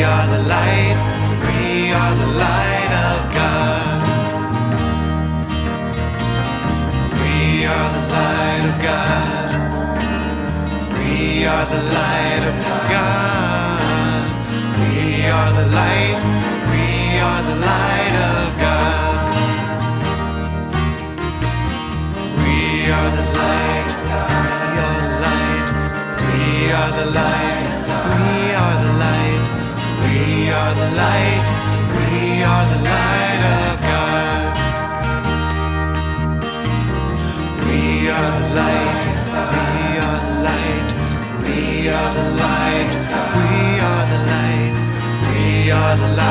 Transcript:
are the light. We are the light of God. We are the light of God. We are the light of God. We are the light. We are the light of God. We are the light. We are the light. We are the light. We are the light. We are the light of God. We are the light. We are the light. We are the light. We are the light. We are the light.